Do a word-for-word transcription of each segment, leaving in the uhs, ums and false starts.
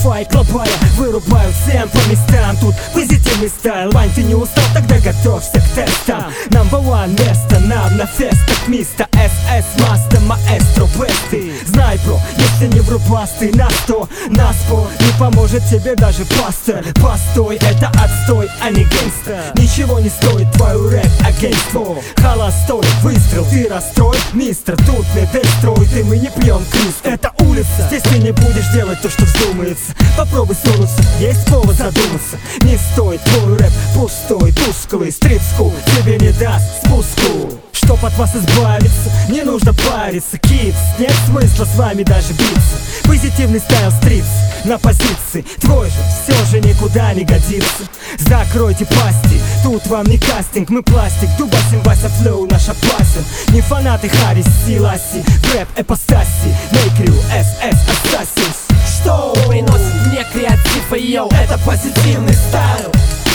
Wi-Fi глобаля вырубают всем по местам. Тут позитивный стайл. Вань, ты не устал? Тогда готовься к тестам. Number one место нам на фестах. Мистер эс эс, мастер, маэстро, бесты. Знай, бро, если не врубас ты на сто, на спор не поможет тебе даже пастор. Постой, это отстой, а не гангстер. Ничего не стоит твою рэп-агентство. Холостой выстрел, ты расстроен, мистер. Тут не дестрой, ты мы не пьем крист. Это улица, здесь ты не будешь делать то, что вздумается. Попробуй сунуться, есть повод задуматься. Не стоит твой рэп пустой, тусклый. Стрип-скул тебе не даст спуску. Чтоб от вас избавиться, не нужно париться. Кидс, нет смысла с вами даже биться. Позитивный стайл стритс на позиции. Твой же все же никуда не годится. Закройте пасти, тут вам не кастинг. Мы пластик, дубасим, Вася, флоу наш опасен. Не фанаты Харрис, Силаси, рэп эпостаси. Make you эс эс Assassins. Что приносит мне креатив и йоу, это позитивный стайл.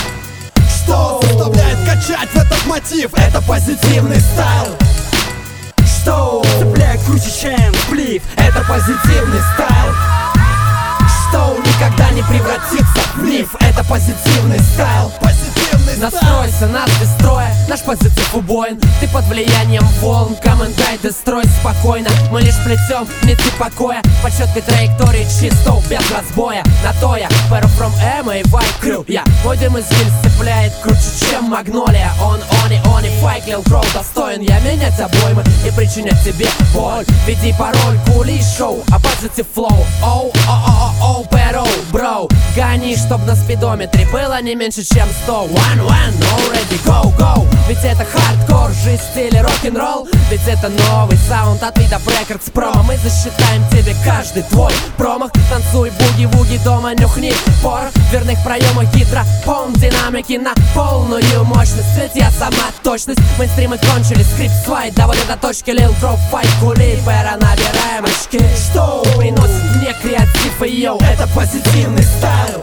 Что заставляет качать в этот мотив? Это позитивный стайл. Что цепляет круче, чем сплив? Это позитивный стайл. Что никогда не превратится в миф? Это позитивный стайл. Позитивный стайл. Настройся, нас без строя, наш позитив убоен. Ты под влиянием волн, come and guide, destroy спокойно. Мы лишь плетем нити покоя по четкой траектории, чисто, без разбоя. На то я, Pero from эм и Vibe Crew. Я, мой дым из гильз цепляет круче, чем магнолия. Он, он и он и файк, Lil Crow достоин я менять обоймы и причинять тебе боль. Введи пароль, кули шоу, а позитив флоу. Оу, о, о, о, pero, бро, гони, чтоб на спидометре было не меньше, чем сто. One, one, already, go, go. Ведь это хардкор, жизнь в стиле рок-н-ролл. Ведь это новый саунд от Вида Records промо. Мы засчитаем тебе каждый твой промах. Танцуй буги-вуги дома, нюхни порох. В дверных проемах гидропон, динамики на полную мощность. Ведь я сама точность. Мейнстримы кончились, скрипт свайт доводит до точки. Lil Crow файт, кули, пера, набираем очки. Что приносит мне креатив и йоу, это позитивный стайл.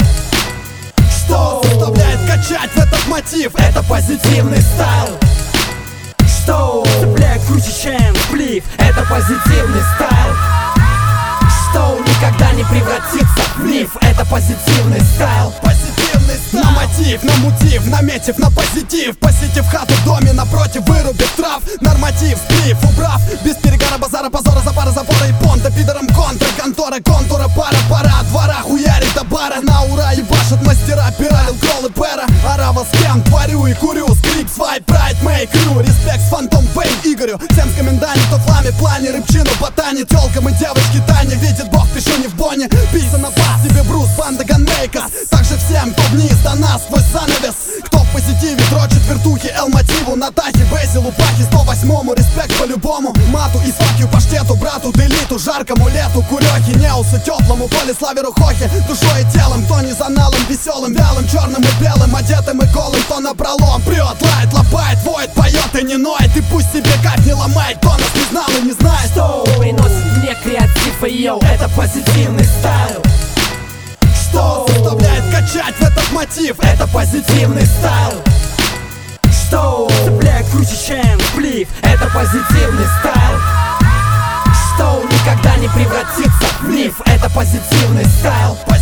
Что заставляет качать в этот мотив? Это позитивный стайл. Что цепляет круче, чем сплив? Это позитивный стайл. Что никогда не превратится в миф? Это позитивный стайл. Позитивный стайл. На мотив, на мотив, наметив на позитив. Посетив хату в доме напротив, вырубив трав. Норматив, сплив, убрав. Без перегара, базара, позора, запара, запора и понта. Пидором контра, контора, контура, пара, пара. Двора хуярит до бара, на ура ебашат мастера. Пиралил, кролл и пера. Арава с кем творю и курю. Скрип, свайп, прайд, мейк, крю. Респект с фантом, фейм, Игорю. Всем с коменданте, кто в ламе, плане. Рыбчину, ботане, тёлкам и девочки Таня. Видит Бог, пишу не в боне. Пицца на бас, тебе Брус, банда ганмейкас. Также всем, кто вниз до нас, сквозь занавес. Кто в позитиве дрочит вертухи, эл-мотиву. На тахе, бейзилу, пахи, сто восьмому. Респект по-любому, мату и факью, паштету, брату, делиту, жаркому лету, курехи, неусу, теплому, полиславеру, хохе. Душой и телом, кто не за налом, веселым, вялым, черным и белым, одетым и голым, кто напролом. Прет, лает, лопает, воет, поет и не ноет. И пусть себе кайф не ломает, кто нас не знал и не знает. Что приносит мне креатив и йоу, это позитивный стайл. Что заставляет качать в этот мотив? Это позитивный стайл. Что цепляет круче, чем сплив? Это позитивный стайл. Что никогда не превратится в миф? Это позитивный стайл.